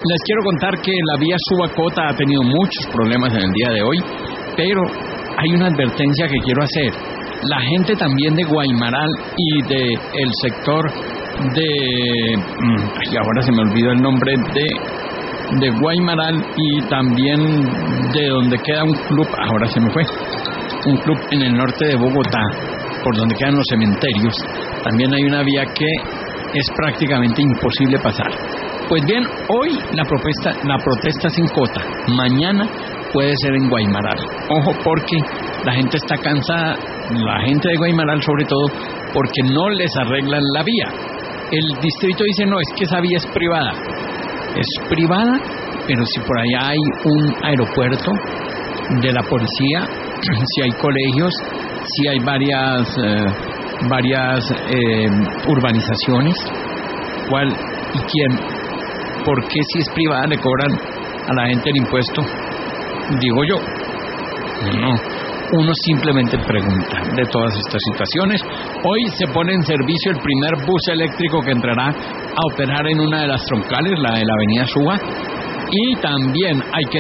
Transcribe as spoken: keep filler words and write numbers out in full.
Les quiero contar que la vía Suba-Cota ha tenido muchos problemas en el día de hoy, pero hay una advertencia que quiero hacer. La gente también de Guaymaral y de el sector de... Ay, ahora se me olvidó el nombre de, de Guaymaral y también de donde queda un club, ahora se me fue, un club en el norte de Bogotá, por donde quedan los cementerios. También hay una vía que es prácticamente imposible pasar. Pues bien, hoy la protesta, la protesta es en Cota, mañana puede ser en Guaymaral. Ojo, porque la gente está cansada, la gente de Guaymaral sobre todo, porque no les arreglan la vía. El distrito dice, no, es que esa vía es privada. Es privada, pero si por allá hay un aeropuerto de la policía, si hay colegios, si hay varias, eh, varias eh, urbanizaciones, ¿cuál y quién? ¿Por qué si es privada le cobran a la gente el impuesto? Digo yo. No, uno simplemente pregunta de todas estas situaciones. Hoy se pone en servicio el primer bus eléctrico que entrará a operar en una de las troncales, la de la avenida Suba, y también hay que